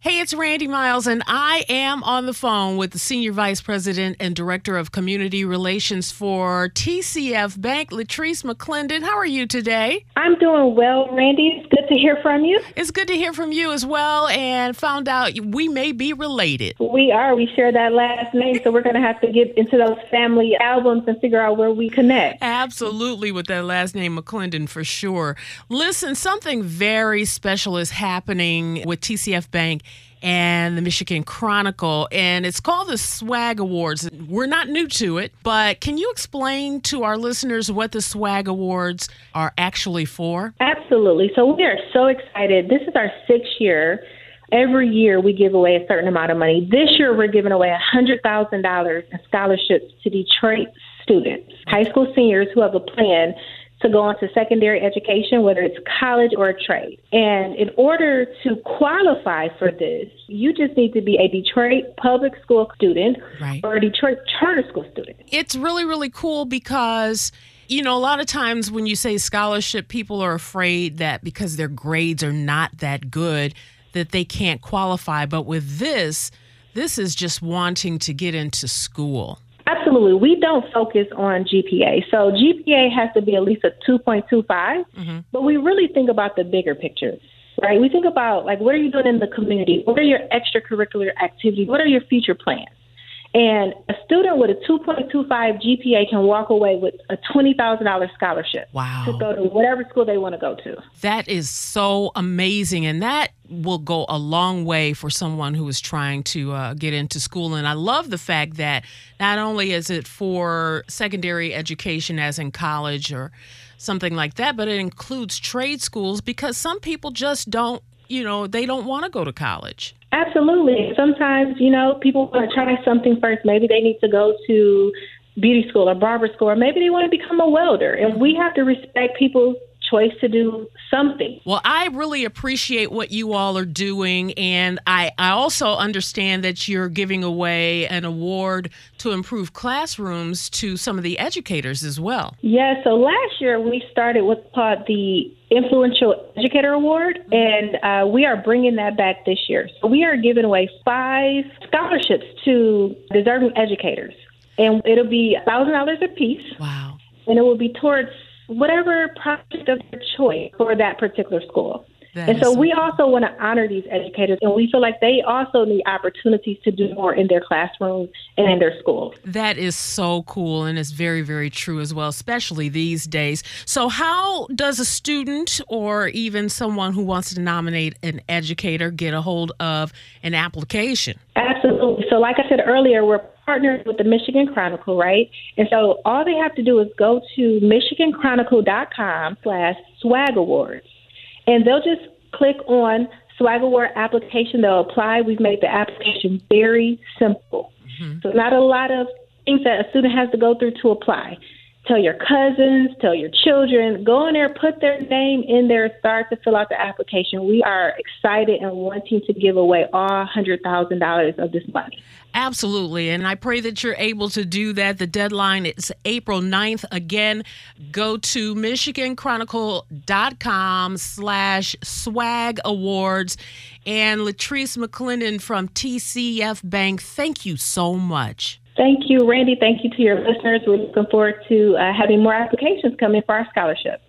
Hey, it's Randy Miles, and I am on the phone with the Senior Vice President and Director of Community Relations for TCF Bank, Latrice McClendon. How are you today? I'm doing well, Randy. It's good to hear from you. It's good to hear from you as well, and found out we may be related. We are. We share that last name, so we're going to have to get into those family albums and figure out where we connect. Absolutely, with that last name, McClendon, for sure. Listen, something very special is happening with TCF Bank and the Michigan Chronicle, and it's called the SWAG Awards. We're not new to it, but can you explain to our listeners what the SWAG Awards are actually for? Absolutely. So we are so excited. This is our 6th year. Every year we give away a certain amount of money. This year we're giving away $100,000 in scholarships to Detroit students, high school seniors who have a plan to go on to secondary education, whether it's college or a trade. And in order to qualify for this, you just need to be a Detroit public school student or a Detroit charter school student. It's really, really cool because, you know, a lot of times when you say scholarship, people are afraid that because their grades are not that good, that they can't qualify. But with this is just wanting to get into school. Absolutely. We don't focus on GPA. So GPA has to be at least a 2.25, but we really think about the bigger picture, right? We think about, like, what are you doing in the community? What are your extracurricular activities? What are your future plans? And a student with a 2.25 GPA can walk away with a $20,000 scholarship to go to whatever school they want to go to. That is so amazing. And that will go a long way for someone who is trying to get into school. And I love the fact that not only is it for secondary education, as in college or something like that, but it includes trade schools because some people just don't, they don't want to go to college. Absolutely. Sometimes, people want to try something first. Maybe they need to go to beauty school or barber school, or maybe they want to become a welder. And we have to respect people's choice to do something. Well, I really appreciate what you all are doing, and I also understand that you're giving away an award to improve classrooms to some of the educators as well. Yeah, so last year we started what's called the Influential Educator Award, and we are bringing that back this year. So we are giving away 5 scholarships to deserving educators, and it'll be $1,000 a piece. Wow. And it will be towards whatever project of your choice for that particular school. And so we also want to honor these educators, and we feel like they also need opportunities to do more in their classrooms and in their schools. That is so cool, and it's very, very true as well, especially these days. So how does a student or even someone who wants to nominate an educator get a hold of an application? Absolutely. So like I said earlier, we're partnered with the Michigan Chronicle, right? And so all they have to do is go to michiganchronicle.com/swag awards. And they'll just click on SWAG Award application. They'll apply. We've made the application very simple. So not a lot of things that a student has to go through to apply. Tell your cousins, tell your children, go in there, put their name in there, start to fill out the application. We are excited and wanting to give away all $100,000 of this money. Absolutely. And I pray that you're able to do that. The deadline is April 9th. Again, go to michiganchronicle.com/swag awards. And Latrice McClendon from TCF Bank, thank you so much. Thank you, Randy. Thank you to your listeners. We're looking forward to having more applications come in for our scholarship.